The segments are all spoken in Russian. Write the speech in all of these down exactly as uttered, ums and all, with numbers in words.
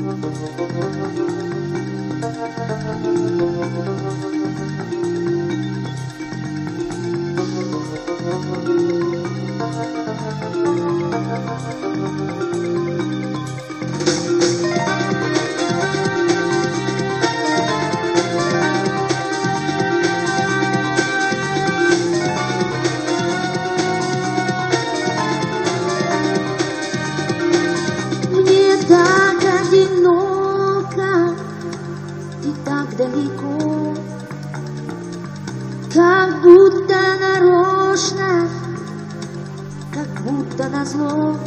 Как будто нарочно, как будто назло,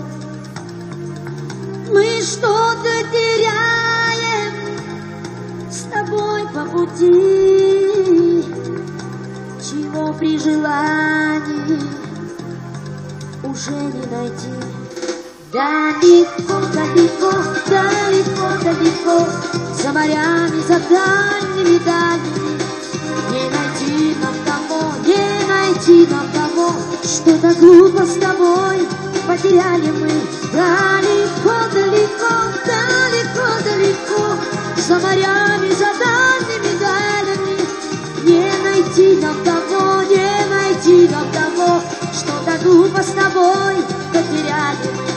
мы что-то теряем с тобой по пути, чего при желании уже не найти. Далеко, далеко, далеко, далеко, за морями, за дальними дальними, не найти нам того, не найти нам того, что-то глупо с тобой потеряли мы. Далеко, далеко, далеко, далеко, за морями, за дальними дальними, не найти нам того, не найти нам того, что-то глупо с тобой потеряли мы.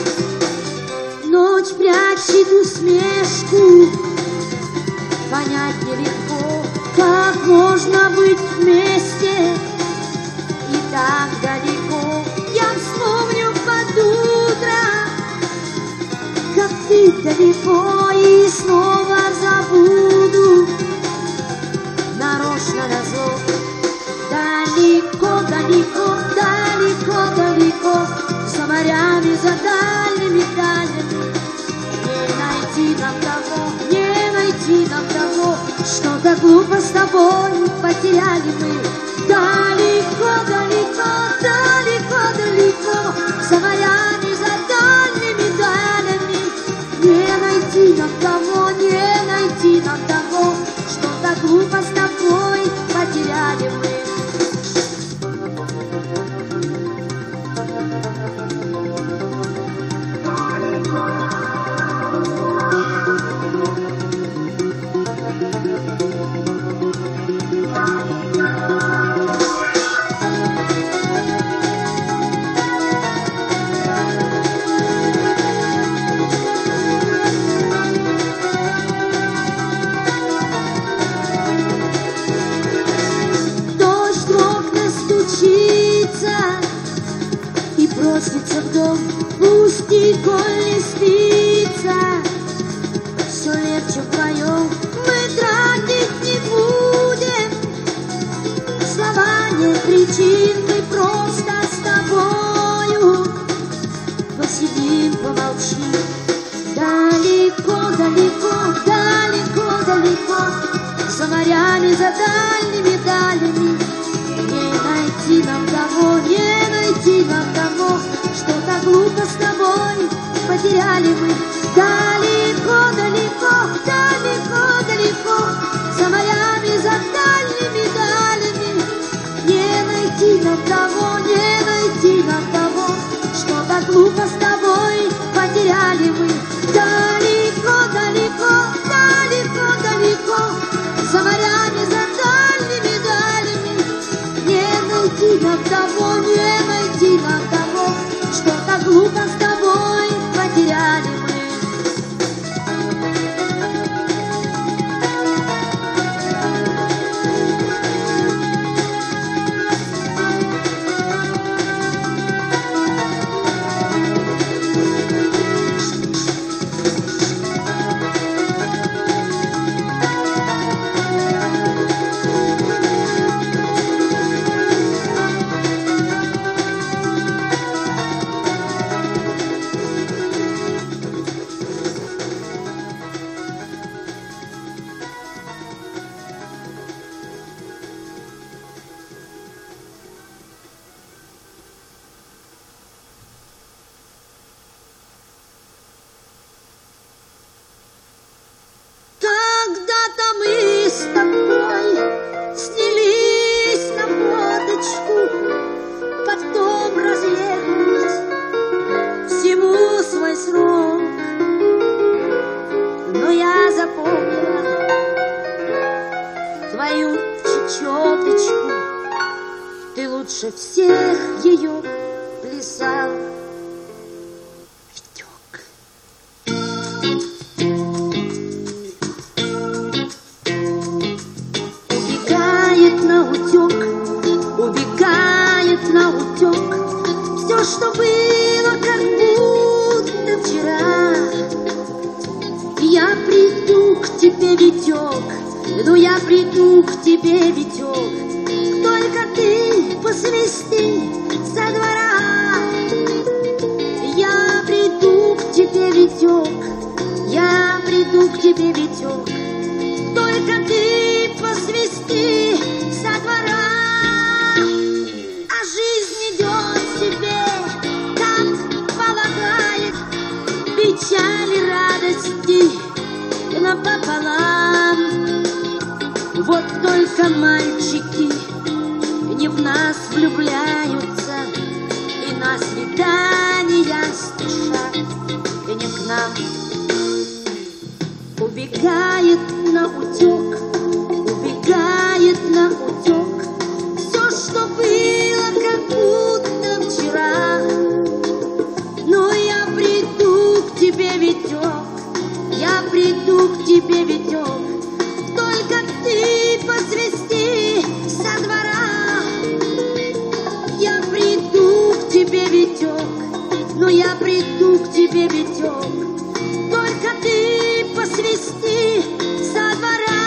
Ночь прячет усмешку, понять нелегко, как можно быть вместе и так далеко. Я вспомню под утро, как ты далеко, и снова забуду нарочно назло. Далеко, далеко, далеко, далеко, за морями, за дальними дальними, не найти нам того, не найти нам того, что-то глупо с тобой потеряли мы. Далеко, далеко, далеко, далеко, за морями, за дальними дальними, не найти нам того, не найти нам того, что-то глупо с тобой потеряли мы. И просится в дом, пусть коль не спится, все легче вдвоем мы тратить не будем. Слова нет причин, мы просто с тобою посидим, помолчим. Далеко, далеко, далеко, далеко, за морями, за дальними дальними, не найти нам того, не найти нам того, что-то глупо с тобой потеряли мы. Далеко, далеко, далеко, далеко, за морями, за дальними дальними, не найти нам того, не найти нам того, что-то глупо с тобой потеряли мы. Далеко, далеко, далеко, далеко, за морями, за дальними дальними, не найти нам того, не найти нам того, что-то глупо с тобой потеряли мы. лучше всех ее плясал Витек. Убегает на утек, убегает на утек все, что было, как будто вчера. Я приду к тебе, Витек, ну я приду к тебе, Витек, только ты посвисти со двора. Я приду к тебе, Витек, я приду к тебе, Витек, только ты посвисти со двора. А жизнь идет себе, как полагает, печали, радости напополам. Вот только мальчики не в нас влюбляются и на свидания спешат, и не к нам. Убегает на утек, убегает на утек все, что было, как будто вчера. Но я приду к тебе, Витек, я приду к тебе, Витек, только ты посвисти со двора. Я приду к тебе, Витек, но я приду к тебе, Витек, только ты посвисти со двора.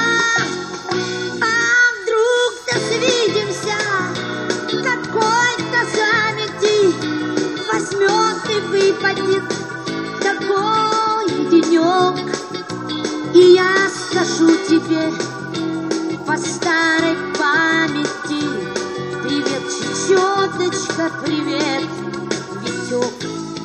А вдруг-то свидимся какой-то замети, возьмет и выпадет такой денек, и я скажу тебе по старой памяти: привет, чечеточка, привет, Витек.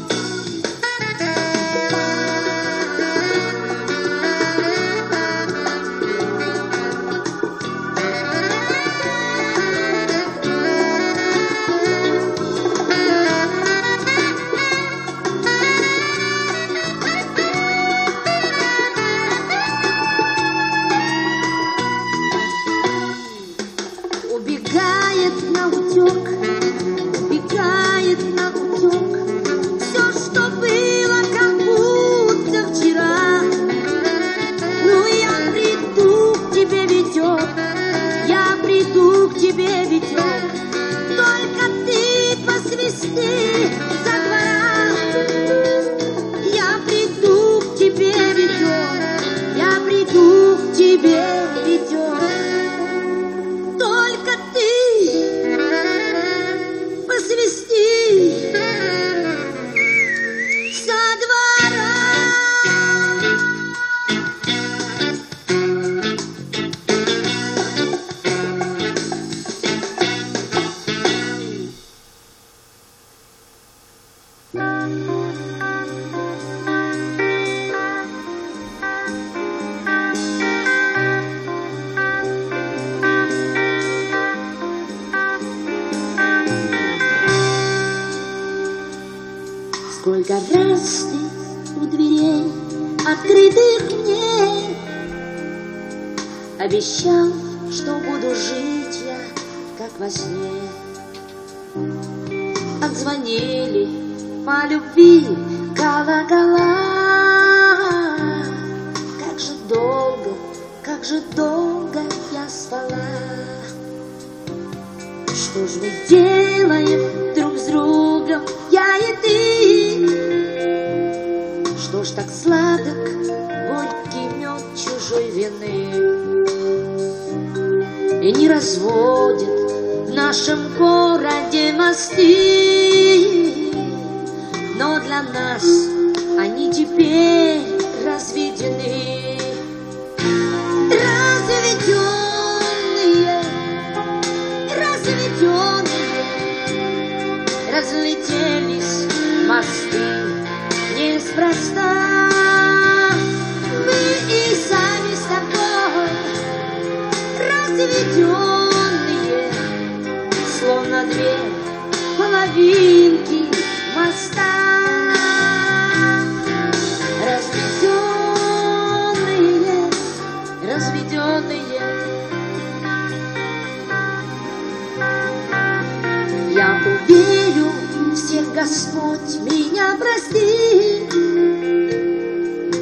Убегает на утек, убегает на утек все, что было, как будто вчера. Ну я приду к тебе, Витек, я приду к тебе, Витек, только ты посвисти со двора. Я приду к тебе, Витек, я приду к тебе, Витек, только ты посвисти со двора. Сколько раз ты у дверей, открытых мне, обещал, что буду жить я, как во сне. Отзвонили по любви колокола. Как же долго, как же долго я спала. Что ж мы делаем друг с другом, я и ты? Что ж так сладок горький мед чужой вины, и не разводит в нашем городе мосты, но для нас они теперь разведены. Разведенные, разведенные, разлетелись мосты неспроста. Мы и сами с тобой разведенные, словно две половинки моста. Разведенные,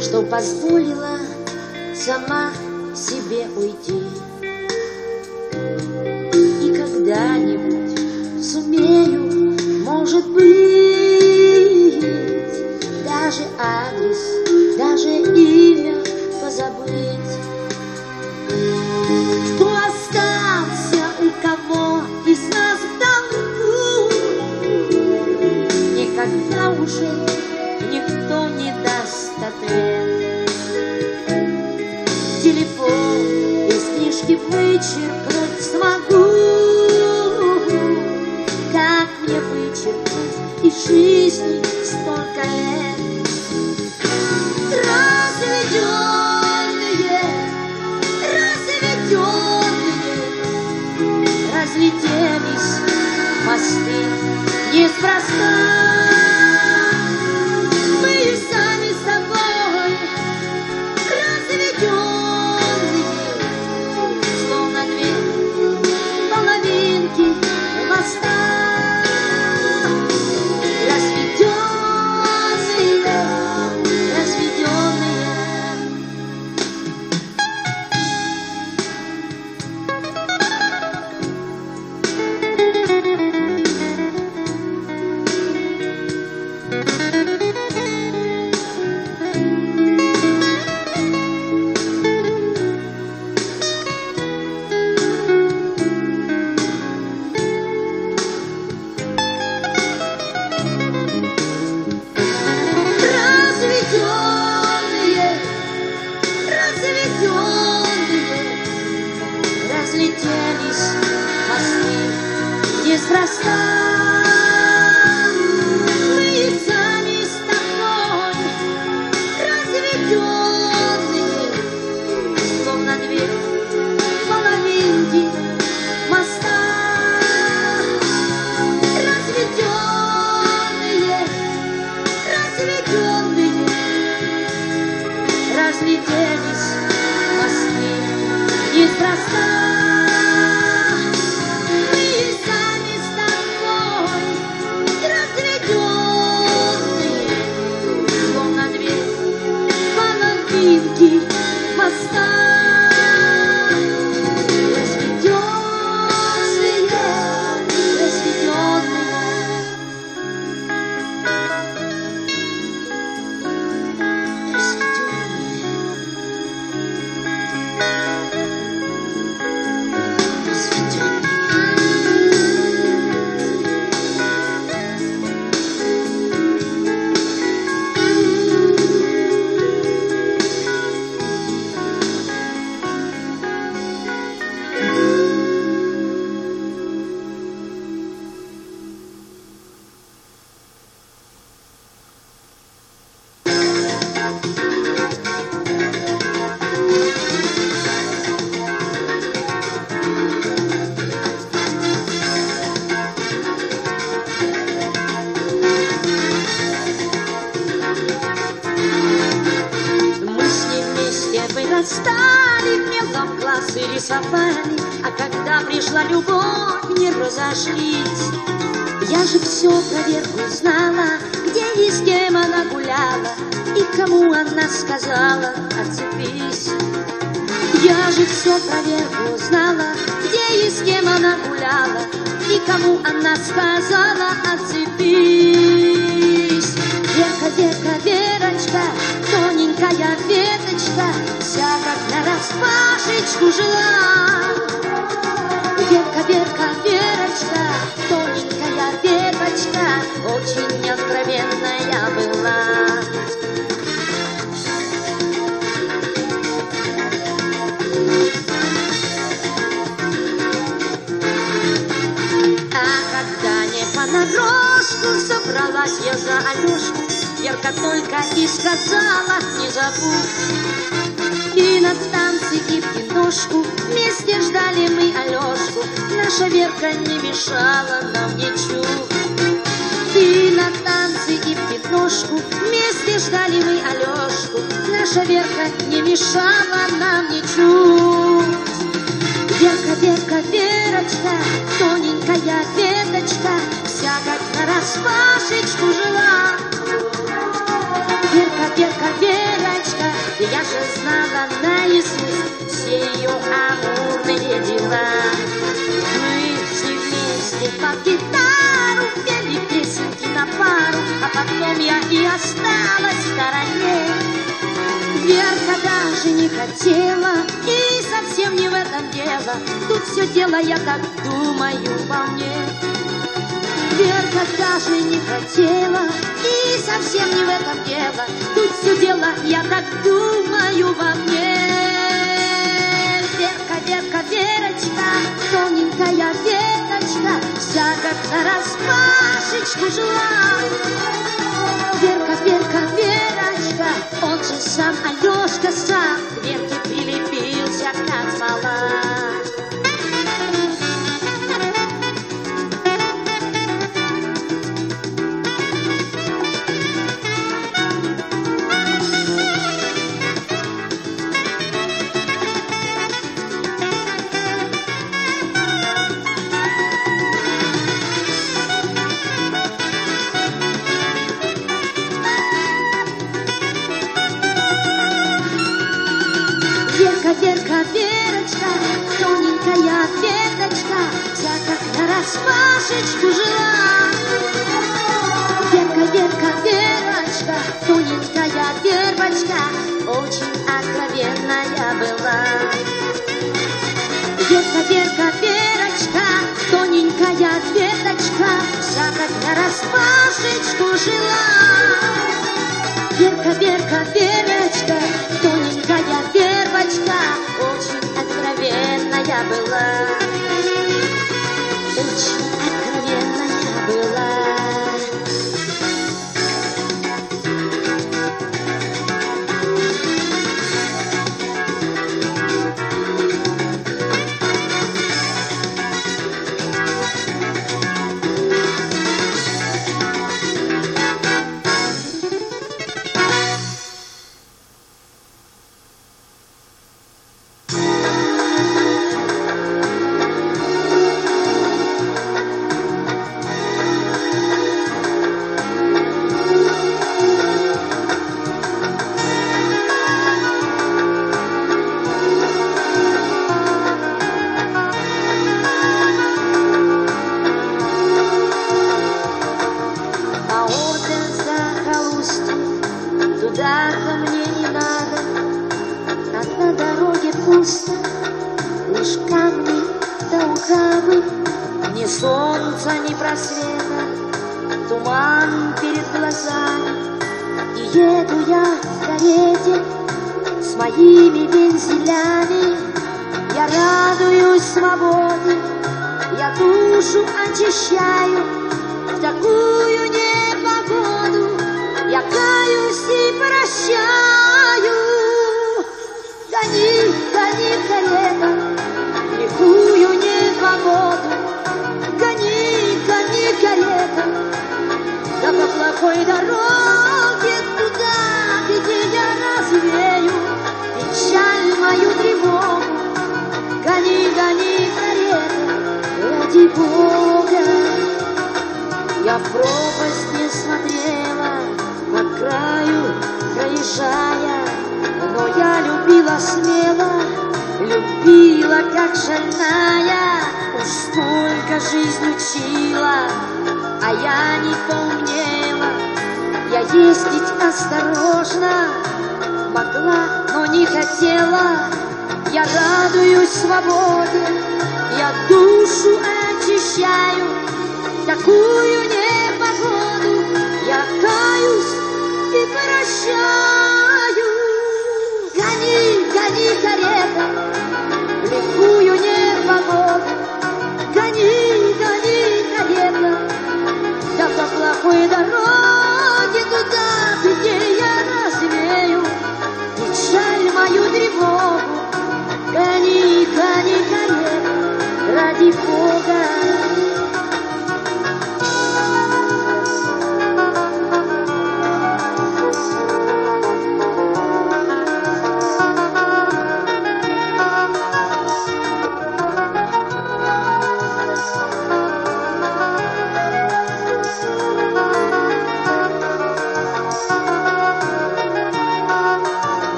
что позволила сама себе уйти. И когда-нибудь сумею, может быть, даже адрес, даже имя позабыть. Кто остался, у кого из нас в долгу, никогда уже никто не даст ответ. Телефон из книжки вычеркнуть смогу, как мне вычеркнуть из жизни столько лет. Разведенные, разведенные, разлетелись мосты неспроста. Мы сами с тобой разведенные, словно две половинки моста. Разлетелись мосты неспроста. Мы сами с тобой разведенные, словно две половинки моста. Разведенные, разведенные, разлетелись мосты неспроста. Моста, разведенные, разведенные. Стали в мелком классе рисовали, а когда пришла любовь, не разошлись. Я же все проверку знала, где и с кем она гуляла, и кому она сказала отцепись. Я же все проверку знала, где и с кем она гуляла, и кому она сказала отцепись. Верка, Верка, Верочка, тоненькая веточка, вся как нараспашечку жила. Верка, Верка, Верочка, тоненькая веточка, очень откровенная была. А когда не понарошку собралась я за Алешку, Верка только и сказала: не забудь. И на танцы, и в киношку вместе ждали мы Алешку. Наша Верка не мешала нам ничуть. И на танцы, и в киношку вместе ждали мы Алешку. Наша Верка не мешала нам ничуть. Верка, Верка, Верочка, тоненькая веточка, вся как нараспашечку жила. Верка, Верка, Верочка, знала наизусть все ее амурные дела. Мы все вместе под гитару пели песенки на пару, а потом я и осталась в стороне. Верка даже не хотела, и совсем не в этом дело. Тут все дело, я так думаю, во мне. Верка даже не хотела, и совсем не в этом дело. Тут все дело, я так думаю, во мне. Верка, Верка, Верочка, тоненькая веточка, вся как нараспашечку жила. Верка, Верка, Верочка, он же сам Алешка сам к Верке прилепился, как смола. Верка, Верочка, тоненькая веточка, вся как нараспашечку жила. Верка, Верка, Верочка, тоненькая вербочка, очень откровенная была. Верка, Верка, Верочка, тоненькая веточка, вся как нараспашечку жила. Верка, Верка, Верочка, тоненькая вербочка, очень откровенная была. Очень откровенная была. Туда-то мне не надо, а на дороге пусто, лишь камни да ухабы, ни солнца, ни просвета, туман перед глазами. И еду я в карете с моими вензелями, я радуюсь свободе, я душу очищаю в такую непогоду. Я каюсь и прощаю. Гони, гони, карета, лихую непогоду. Гони, гони, карета, да по плохой дороге туда, где я развею печаль мою тревогу. Гони, гони, карета, ради Бога. Я в пропасть не смотрела, по краю проезжая, но я любила смело, любила как шальная. Уж столько жизнь учила, а я не помнила. Я ездить осторожно могла, но не хотела. Я радуюсь свободе, я душу очищаю такую непогоду. Я каюсь и прощаю. Гони, гони, карета, лихую непогоду. Гони, гони, карета, да по плохой дороге туда, где я развею печаль мою тревогу. Гони, гони, карета, ради Бога.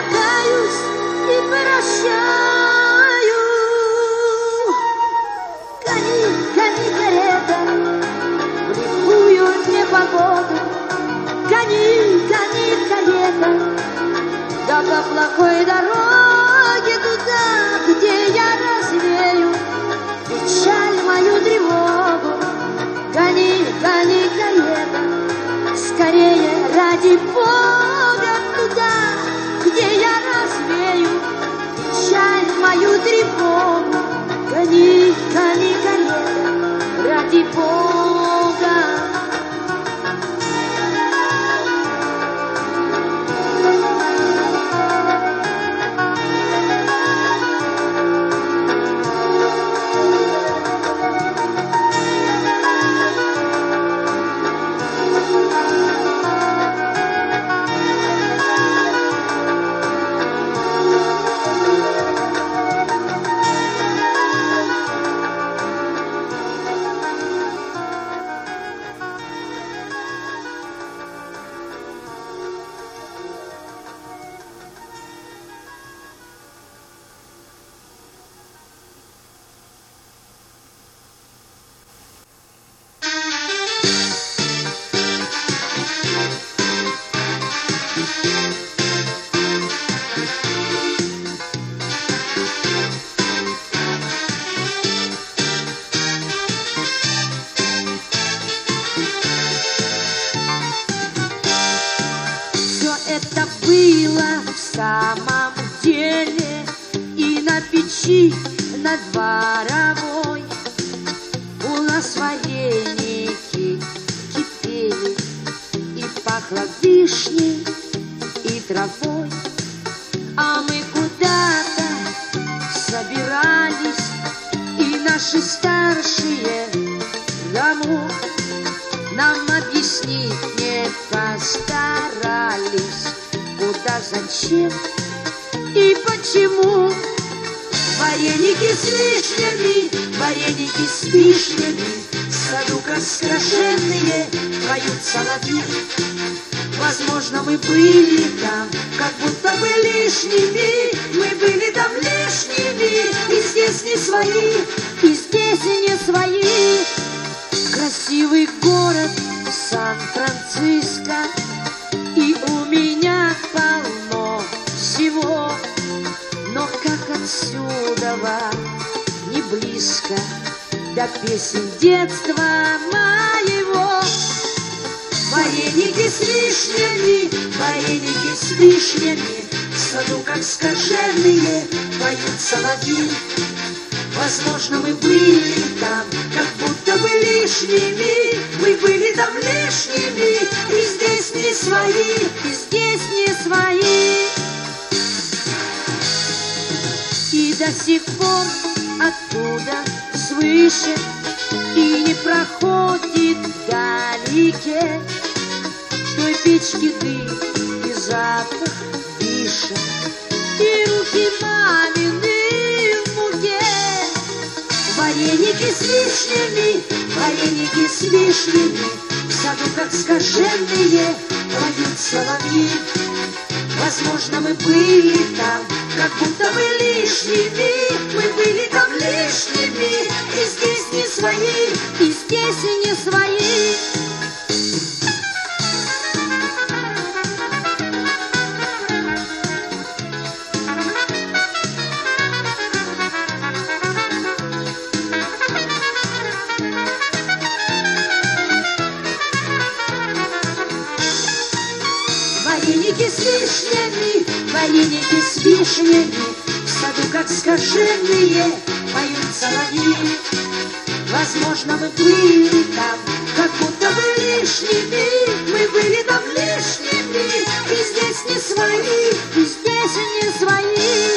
каюсь и прощаю. Гони, гони, карета, в лихую непогоду. Гони, гони, карета, да по плохой дороге туда, где я развею печаль, мою тревогу. Гони, гони, карета, скорее, ради Бога, туда, где я развею печаль, мою тревогу. Гони, гони, карета, ради Бога. самом деле и на печи над дворовой у нас вареники кипели, и пахло вишней и травой. А мы куда-то собирались, и наши старшие домой нам объяснить не постарались, куда, зачем и почему. Вареники с вишнями, вареники с вишнями, в саду как скаженные поют соловьи. Возможно, мы были там, как будто бы лишними, мы были там лишними, и здесь не свои, и здесь не свои. Красивый город Сан-Франциско, и у меня полно всего, но как отсюда не близко до песен детства моего. Вареники с вишнями, вареники с вишнями, в саду как скаженные поют соловьи. Возможно, мы были там, как будто бы лишними, мы были там лишними, и здесь не свои, и здесь не свои. И до сих пор оттуда свыше и не проходит вдалеке той печки дым и запах вишен, и руки мамины в муке. Вареники с вишнями, вареники с вишнями, в саду как скаженные поют соловьи. Возможно, мы были там, как будто бы лишними, мы были там лишними, и здесь не свои, и здесь не свои. Вареники с вишнями, вареники с вишнями, в саду как скаженные поют соловьи. Возможно, мы были там, как будто бы лишними, мы были там лишними, и здесь не свои, и здесь не свои.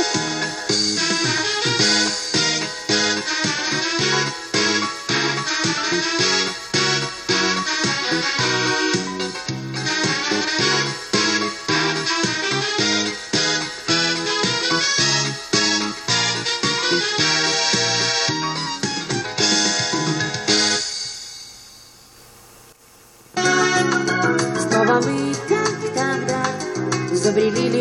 Забрели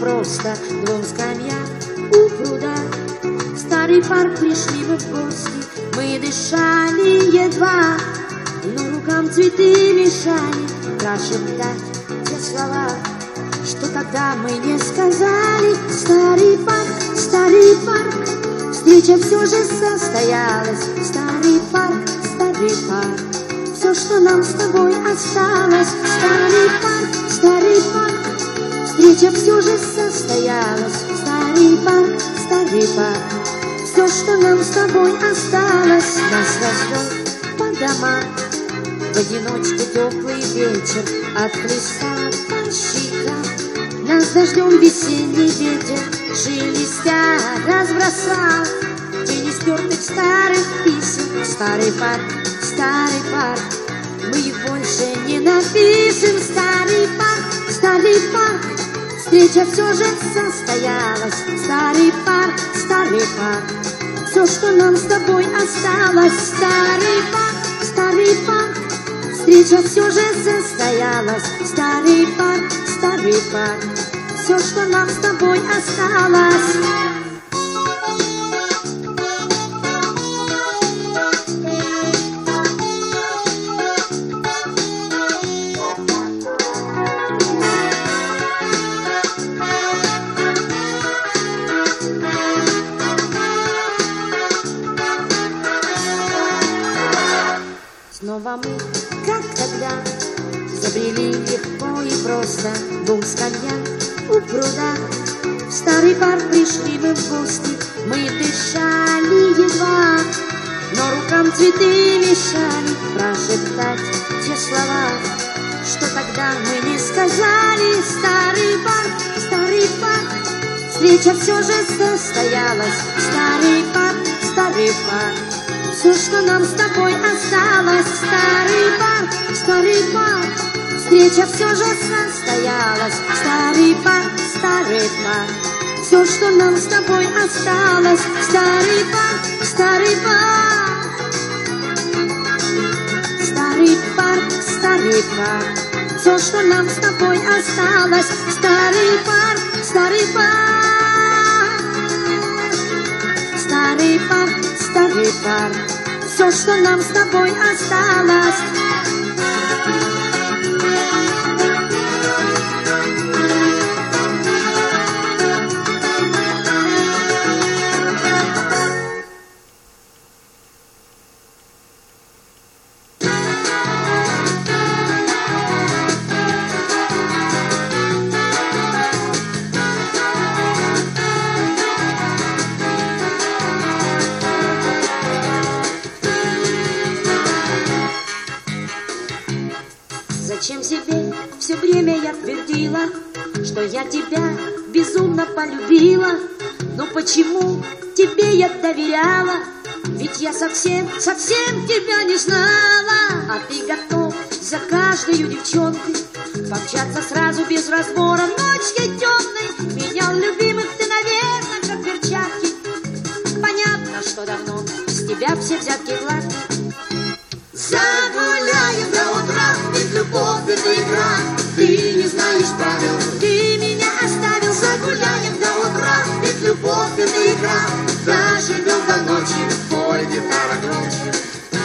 просто двум скамьям у пруда. В старый парк пришли мы в гости, мы дышали едва, но рукам цветы мешали прошептать те слова, что тогда мы не сказали. Старый парк, старый парк, встреча все же состоялась. Старый парк, старый парк, все, что нам с тобой осталось. Старый парк, старый парк, встреча все же состоялась. Старый парк, старый парк, все, что нам с тобой осталось. Нас развел по домам в одиночку теплый вечер, отхлестал по щекам нас дождем весенний ветер, шелестя разбросал тени стертых старых писем. Старый парк, старый парк, мы их больше не напишем. Старый парк, старый парк, встреча все же состоялась. Старый парк, старый парк, все, что нам с тобой осталось. Старый парк, старый парк, встреча все же состоялась. Старый парк, старый парк, все, что нам с тобой осталось. Снова мы, как тогда, забрели легко и просто двум скамьям у пруда. В старый парк пришли мы в гости, мы дышали едва, но рукам цветы мешали прошептать те слова, что тогда мы не сказали. Старый парк, старый парк, встреча все же состоялась. Старый парк, старый парк, все, что нам с тобой осталось. Старый парк, старый парк, встреча все же состоялась. Старый парк, старый парк, все, что нам с тобой осталось. Старый парк, старый парк, старый парк, старый парк, все, что нам с тобой осталось. Старый парк, старый парк, старый парк, старый парк, все, что нам с тобой осталось. Зачем себе все время я твердила, что я тебя безумно полюбила? Но почему тебе я доверяла? Ведь я совсем, совсем тебя не знала. А ты готов за каждую девчонкой помчаться сразу без разбора ночью темной. Менял любимых ты, наверное, как перчатки. Понятно, что давно с тебя все взятки гладкие. Загуляем до утра, ведь любовь это игра. Ты не знаешь правил, Ты меня оставил. загуляем до утра, ведь любовь это игра. Доживем до ночи, пой гитара громче.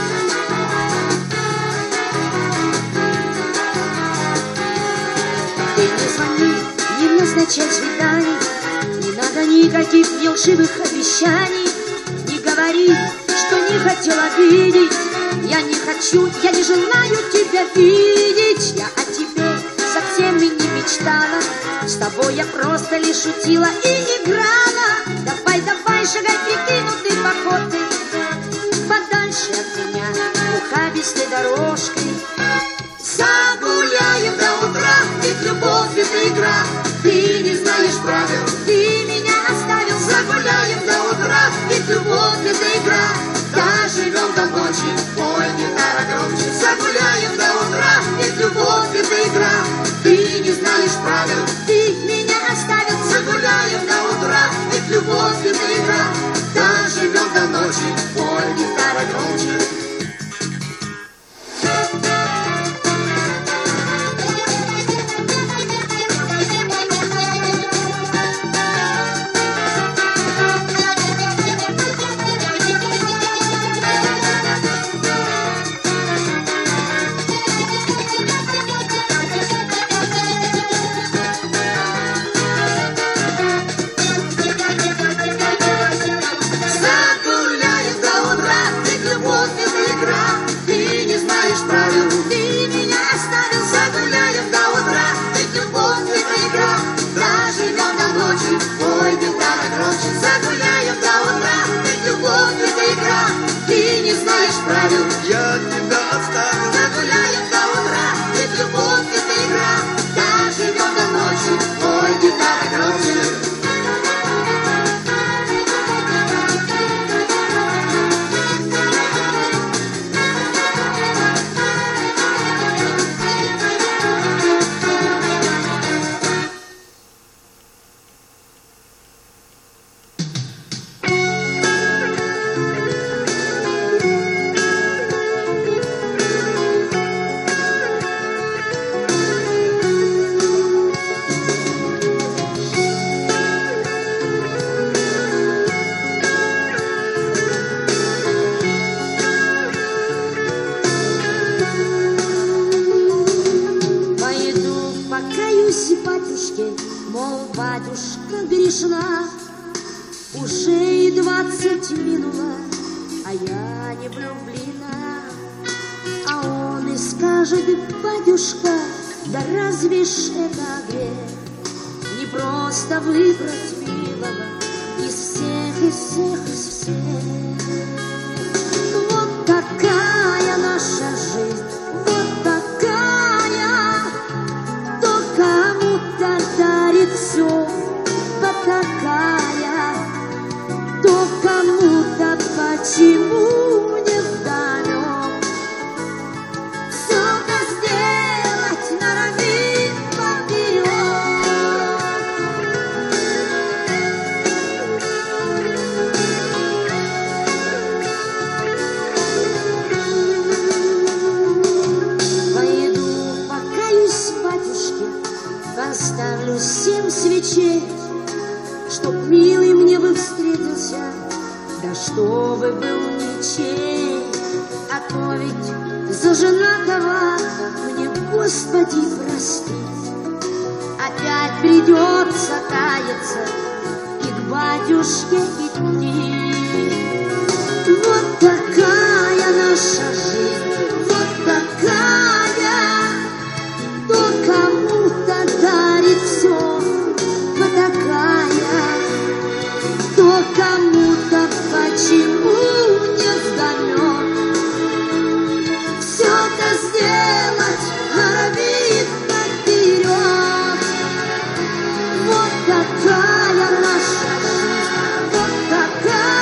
Ты не звони, не назначай свиданий, не надо никаких лживых обещаний. Не говори, что не хотел обидеть. Я не хочу, я не желаю тебя видеть. Я о тебе совсем и не мечтала. С тобой я просто лишь шутила и играла. Давай, давай, шагай прикинутой походкой, подальше от меня, ухабистой дорожкой. Загуляем до утра, ведь любовь это игра. Ты не знаешь правил, Ты меня оставил. загуляем до утра, ведь любовь это игра. Доживем до ночи, пой гитара громче. Загуляем до утра, ведь любовь это игра. Ты не знаешь правил, Ты меня оставил. загуляем до утра, ведь любовь это игра. Доживем до ночи, пой гитара громче. исправил, я тебя оставил. Загуляем до утра, ведь любовь это игра. Доживем до ночи, ой, гитара громче. Мол, батюшка грешна, уже и двадцать минуло, а я не влюблена. А он и скажет: батюшка, да разве ж это грех? Не просто выбрать милого из всех, из всех, из всех. Вот такая наша жизнь, вот такая, то кому-то дарит все, потакая, то кому-то почему не вдомек. Все-то сделать норовит поперек. Пойду покаюсь батюшке, поставлю семь свечей, чтоб милый мне бы встретился, да чтобы был ничей. А то ведь за женатого мне, Господи, простить, опять придется каяться и к батюшке идти. Вот такая наша жизнь, вот такая, то кому-то дарит все, потакая, то кому-то почему не вдомек. Все-то сделать норовит наперед. Вот такая наша жизнь, вот такая.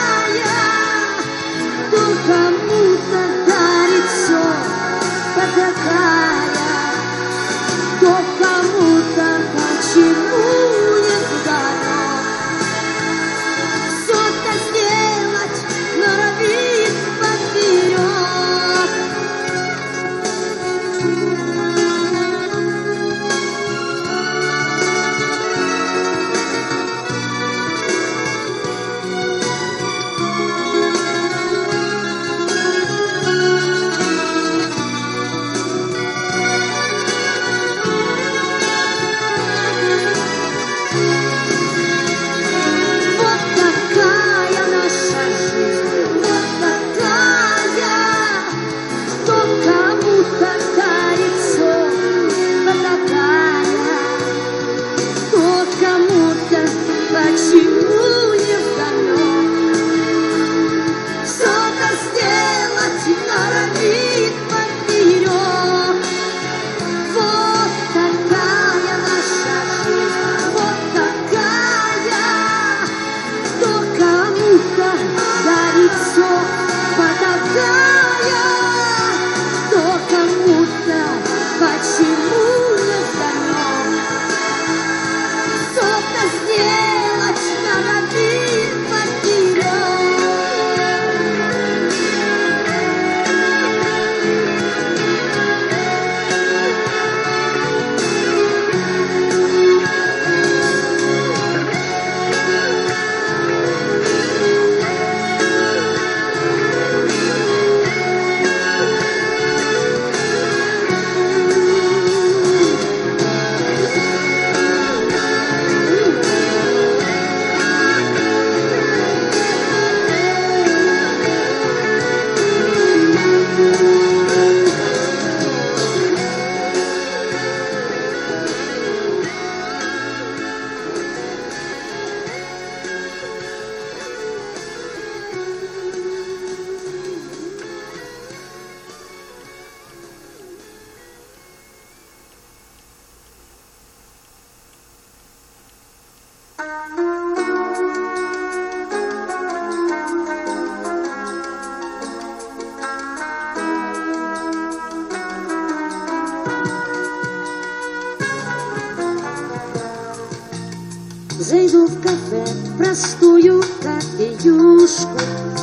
Зайду в кафе, простую кофеюшку,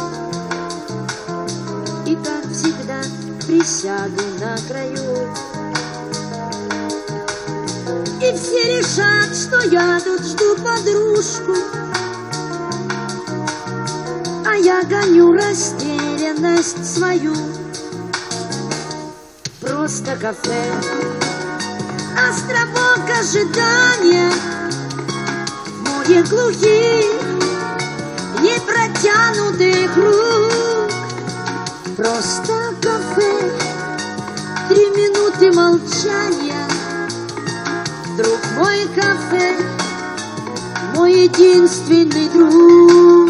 и, как всегда, присяду на краю. И все решат, что я тут жду подружку, а я гоню растерянность свою. Просто кафе, островок ожидания, море глухих, непротянутых рук. Просто кафе, три минуты молчания. Друг мой, кафе, мой единственный друг.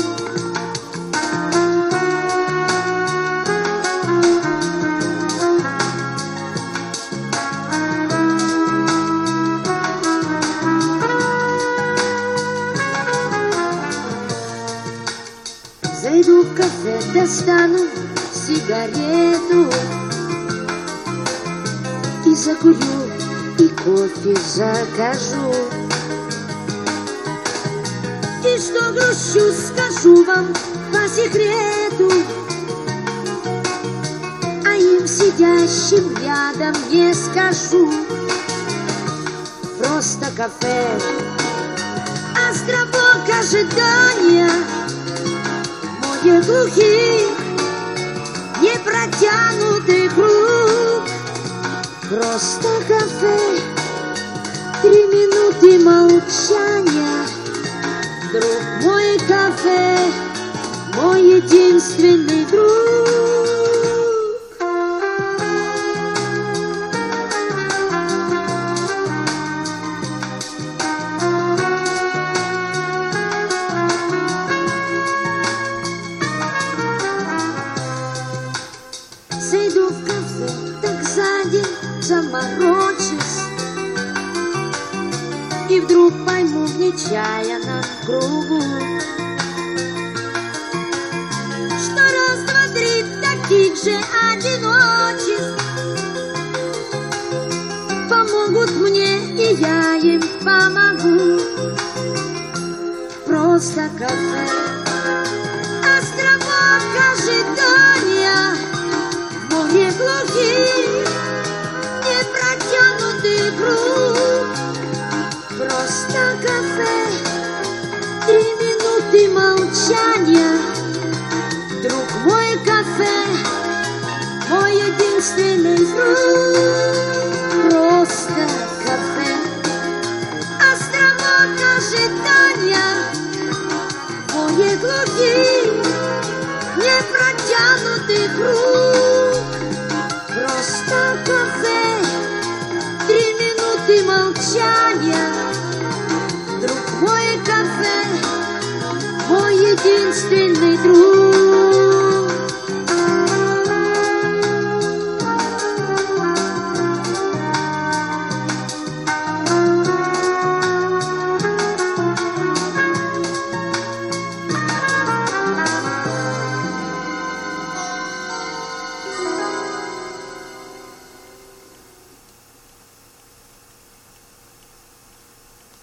Зайду в кафе, достану сигарету и закурю, и кофе закажу. И что грущу, скажу вам по секрету, а им, сидящим рядом, не скажу. Просто кафе, островок ожидания, море глухих, непротянутых рук. Просто кафе, три минуты молчания. Друг мой, кафе, мой единственный друг. Зайду в кафе, так за день заморочусь, и вдруг пойму в нечаянном кругу, что раз, два, три таких же одиночеств помогут мне, и я им помогу. Просто кафе, островок ожидания, море глухих, непротянутых рук. Просто кафе, три минуты молчания. Друг мой, кафе, мой единственный друг. Просто кафе, островок ожидания, море глухих, непротянутых рук.